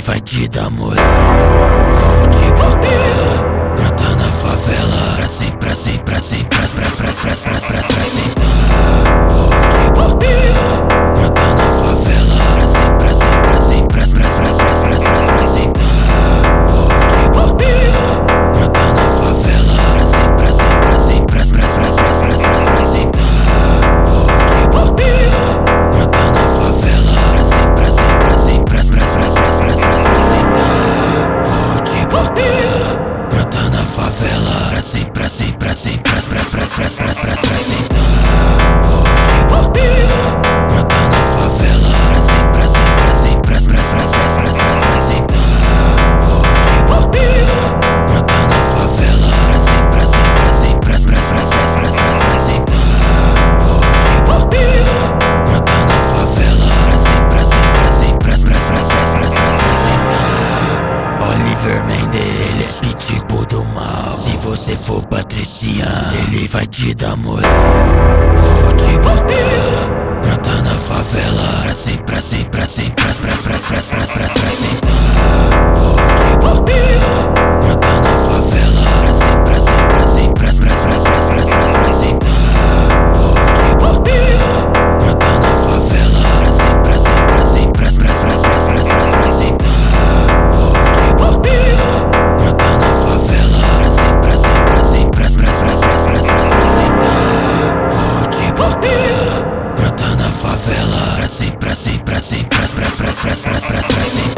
vai te dar moral. Vou te botar pra tá na favela, pra sempre, pra sempre, pra sempre, pra sentar. Vou te botar pra tá na favela, pra sempre, pra sempre, pra sempre, pra sentar. Vou te botar pra tá na favela, pra sempre, pra sempre, pra sempre, pra sentar. Vou te botar pra tá na favela, pra sempre, pra sempre, pra sempre, pra sentar. Vou te botar pra tá na favela, pra sempre, pra sempre, pra sempre, pra sentar. Vou te botar pra tá na favela, pra sempre, pra sempre, pra sempre, pra sentar. Vou te botar pra tá na favela, pra sempre, pra sempre, pra sempre, pra sentar. Vou te botar pra tá na favela, pra sempre, pra sempre, pra sempre, pra sentar. Oliver Mendes, ele é pitbull do mal. Se você for patriciano, ele vai te dar moral. Vou te botar pra tá na favela, pra sempre, pra sempre, pra sempre, pra sentar. Vou te botar pra tá na favela, pra sempre, pra sempre, pra sempre, pra sentar. Vou te botar pra tá na favela, pra sempre, pra sempre, pra sempre, pra sentar. Vou te botar pra tá na favela, pra sempre, pra sempre, pra sempre, pra sentar. Vou te botar pra tá na favela, pra sempre, pra sempre, pra sempre, pra sentar.